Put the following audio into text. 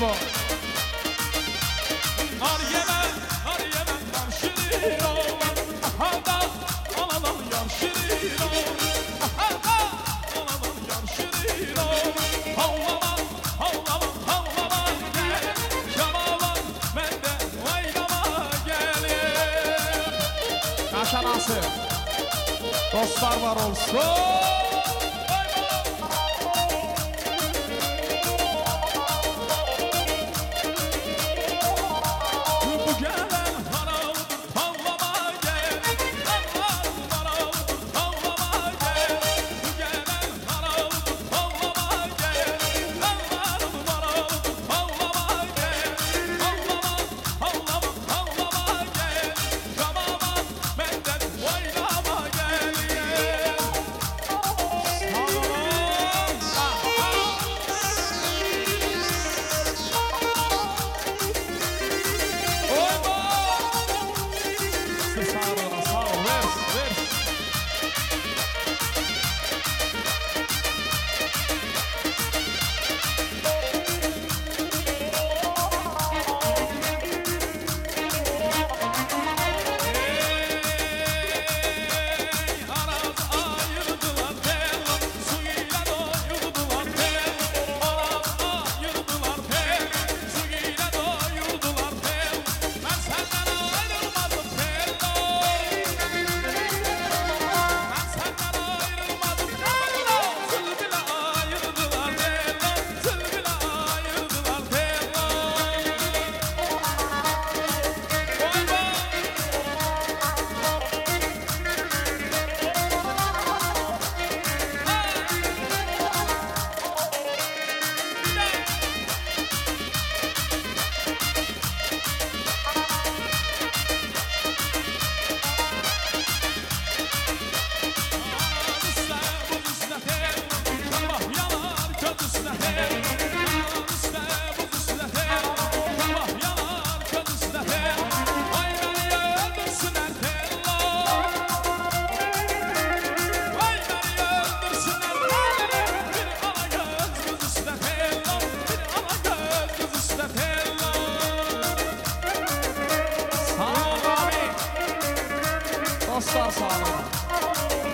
bu. Nar yemem, nar şirin oğlan. Aha da analım yar şirin oğlan. Aha da analım yar şirin oğlan. Havlama, havlama, havlama gel. Şamavan bende oynama gelir. Kaşanası. Dostlar var olsun. Dostlar sağ olun.